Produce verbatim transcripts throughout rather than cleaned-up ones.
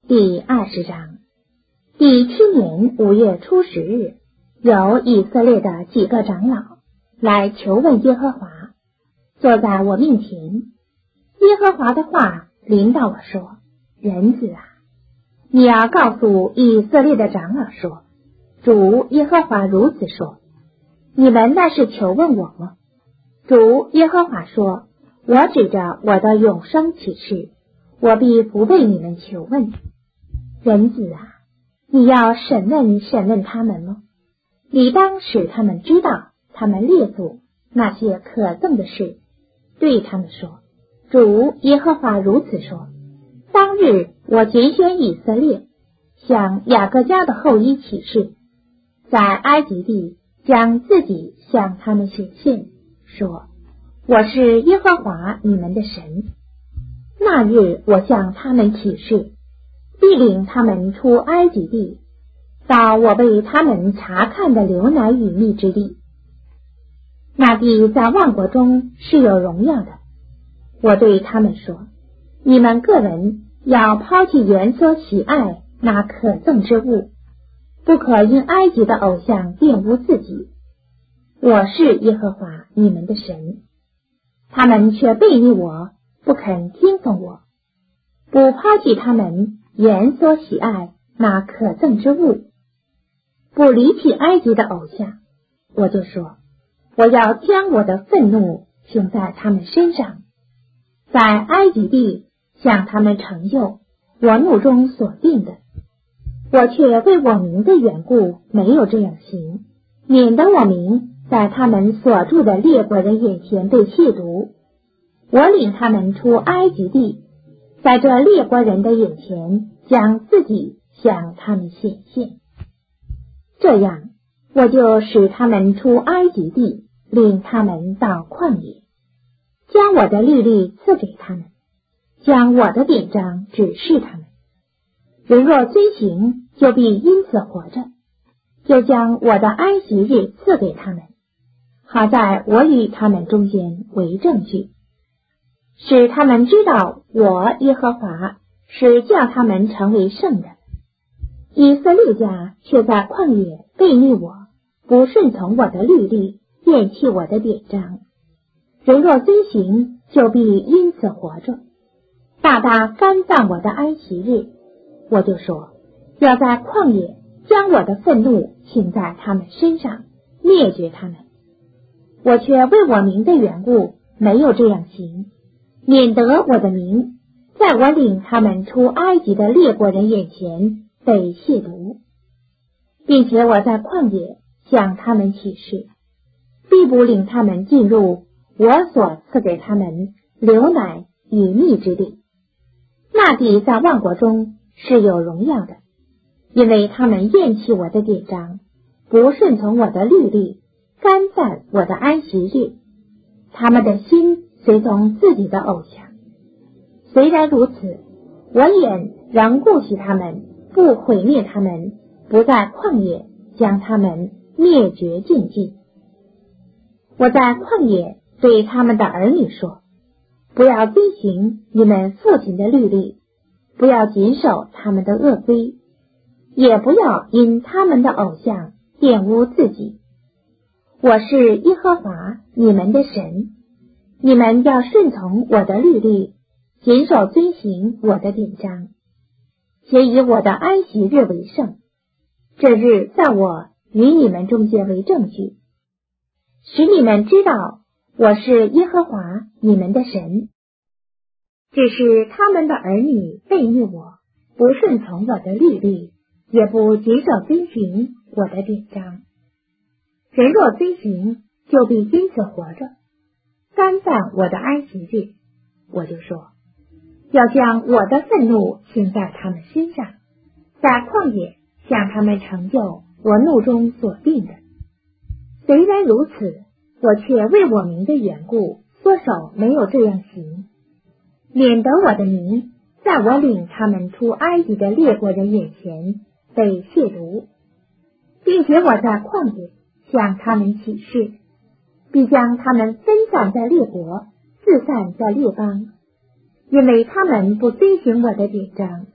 第二十章。第七年五月初十日，有以色列的几个长老来求问耶和华，坐在我面前。耶和华的话临到我说：人子啊，你要告诉以色列的长老说，主耶和华如此说，你们那是求问我吗？主耶和华说，我指着我的永生起誓，我必不被你们求问。人子啊，你要审问审问他们吗？你当使他们知道他们列祖那些可憎的事，对他们说，主耶和华如此说，当日我拣选以色列，向雅各家的后裔起誓，在埃及地将自己向他们显现，说，我是耶和华你们的神。那日我向他们起誓，必领他们出埃及地，到我为他们查看的流奶与蜜之地。那地在万国中是有荣耀的。我对他们说，你们个人要抛弃原所喜爱那可憎之物，不可因埃及的偶像玷污自己。我是耶和华你们的神。他们却背逆我，不肯听从我，不抛弃他们原所喜爱那可憎之物，不离弃埃及的偶像。我就说，我要将我的愤怒倾在他们身上，在埃及地向他们成就我怒中所定的。我却为我名的缘故没有这样行，免得我名在他们所住的列国人眼前被亵渎。我领他们出埃及地，在这列国人的眼前将自己向他们显现。这样，我就使他们出埃及地，领他们到旷野，将我的律例赐给他们，将我的典章指示他们。人若遵行，就必因此活着。就将我的安息日赐给他们，好在我与他们中间为证据，使他们知道我耶和华是叫他们成为圣的。以色列家却在旷野背逆我，不顺从我的律例，厌弃我的典章。人若遵行，就必因此活着，大大干犯我的安息日。我就说，要在旷野将我的愤怒倾在他们身上，灭绝他们。我却为我名的缘故没有这样行，免得我的名在我领他们出埃及的列国人眼前被亵渎，并且我在旷野向他们起誓，必不领他们进入我所赐给他们流奶与蜜之地。那地在万国中是有荣耀的，因为他们厌弃我的典章，不顺从我的律例，干犯我的安息日。他们的心随从自己的偶像。虽然如此，我眼仍顾惜他们，不毁灭他们，不在旷野将他们灭绝尽尽。我在旷野对他们的儿女说，不要遵行你们父亲的律例，不要谨守他们的恶规，也不要因他们的偶像玷污自己。我是耶和华你们的神，你们要顺从我的律例，谨守遵行我的典章，且以我的安息日为圣。这日在我与你们中间为证据，使你们知道我是耶和华你们的神。只是他们的儿女背逆我，不顺从我的律例，也不谨守遵行我的典章。人若遵行，就必因此活着，干犯我的安息日。我就说，要将我的愤怒倾在他们身上，在旷野向他们成就我怒中所定的。虽然如此，我却为我名的缘故缩手没有这样行，免得我的名在我领他们出埃及的列国人眼前被亵渎，并且我在旷野向他们起誓，必将他们分散在列国，自散在列邦，因为他们不遵行我的典章，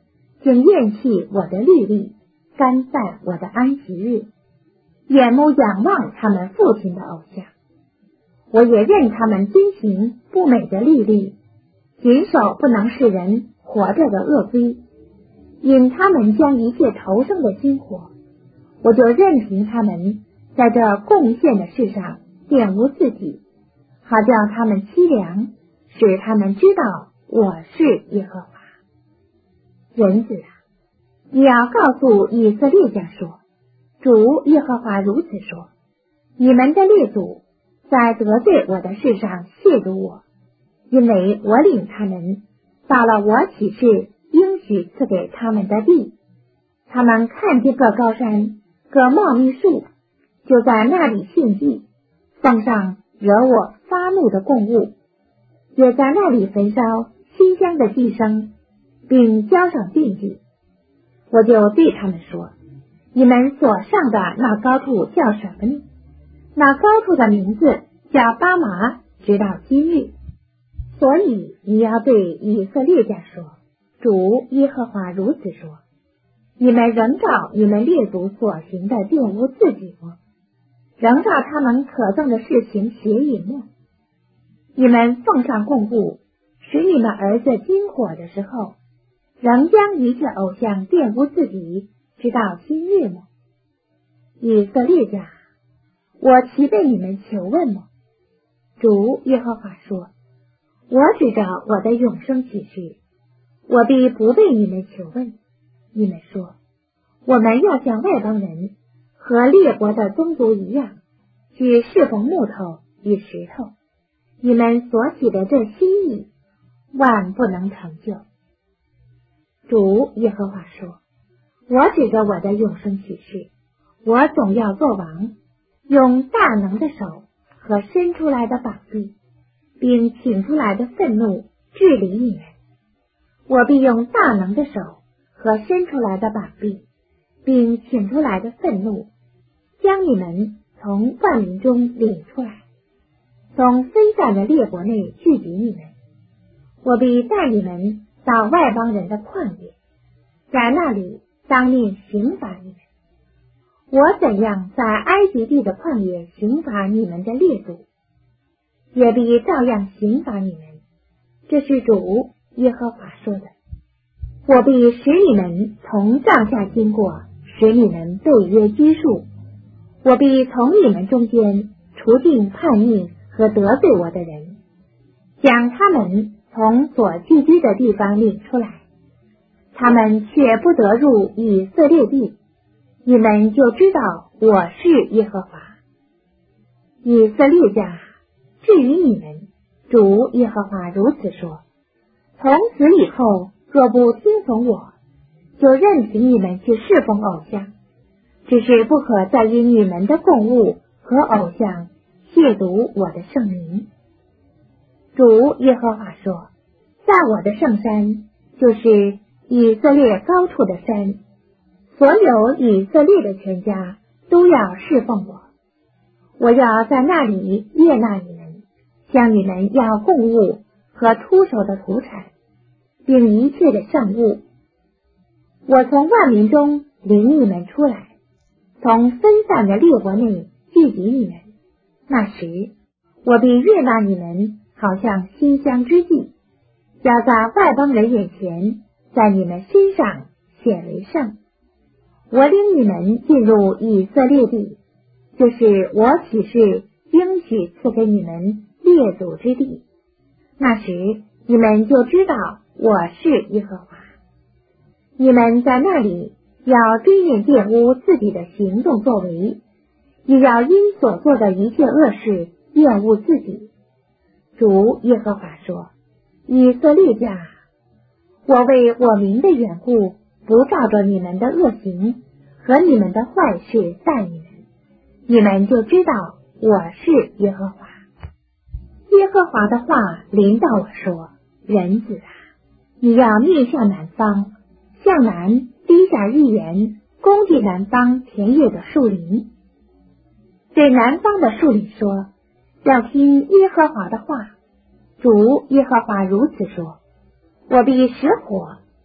竟厌弃我的律例，干犯我的安息日，眼目仰望他们父亲的偶像。我也任他们遵行不美的律例，谨守不能使人活着的恶规，因他们将一切投生的薪火，我就任凭他们在这贡献的事上玷污自己，好叫他们凄凉，使他们知道我是耶和华。人子啊，你要告诉以色列家说，主耶和华如此说，你们的列祖在得罪我的事上亵渎我，因为我领他们到了我起誓应许赐给他们的地，他们看见各高山各茂密树，就在那里献祭，奉上惹我发怒的供物，也在那里焚烧馨香的祭牲，并交上奠祭。我就对他们说，你们所上的那高处叫什么呢？那高处的名字叫巴麻，直到今日。所以你要对以色列家说，主耶和华如此说，你们仍照你们列祖所行的玷污自己么？仍照他们可憎的事情邪淫么？你们奉上供物，使你们儿子经火的时候，仍将一切偶像玷污自己，直到今日么？以色列家，我岂被你们求问么？主耶和华说，我指着我的永生启示，我必不被你们求问。你们说，我们要像外邦人和列国的宗族一样，去侍奉木头与石头，你们所起的这心意，万不能成就。主耶和华说，我指着我的永生启示，我总要做王，用大能的手和伸出来的膀臂，并请出来的愤怒治理你们。我必用大能的手和伸出来的膀臂，并请出来的愤怒，将你们从万民中领出来，从分散的列国内聚集你们。我必带你们到外邦人的旷野，在那里当面刑罚你们。我怎样在埃及地的旷野刑罚你们的列祖，也必照样刑罚你们。这是主耶和华说的。我必使你们从帐下经过，使你们被约拘束。我必从你们中间除尽叛逆和得罪我的人，将他们从所聚居的地方领出来，他们却不得入以色列地，你们就知道我是耶和华。以色列家，至于你们，主耶和华如此说，从此以后若不听从我，就任凭你们去侍奉偶像，只是不可再因你们的供物和偶像亵渎我的圣名。主耶和华说，在我的圣山，就是以色列高处的山，所有以色列的全家都要侍奉我。我要在那里悦纳你们，向你们要供物和出手的土产，并一切的圣物。我从万民中领你们出来，从分散的列国内聚集你们。那时，我必悦纳你们，好像馨香之祭，要在外邦人眼前，在你们身上显为圣。我领你们进入以色列地，就是我起誓应许赐给你们列祖之地。那时，你们就知道我是耶和华。你们在那里要追念玷污自己的行动作为，也要因所做的一切恶事厌恶自己。主耶和华说，以色列家，我为我名的缘故，不照着你们的恶行和你们的坏事待你们，你们就知道我是耶和华。耶和华的话临到我说，人子啊，你要面向南方，向南低下一言，攻击南方田野的树林。对南方的树林说，要听耶和华的话。主耶和华如此说，我必使火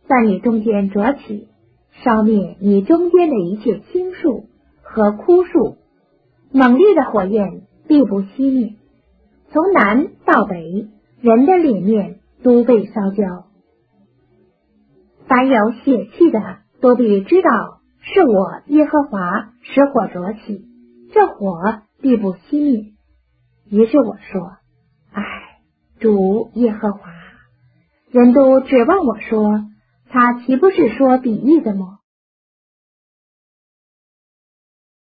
在你中间折起，烧灭你中间的一切青树和枯树，猛烈的火焰必不熄灭。从南到北，人的脸面都被烧焦。凡有血气的，都必知道是我耶和华使火着起，这火必不熄灭。于是我说：唉，主耶和华，人都指望我说，他岂不是说比喻的吗？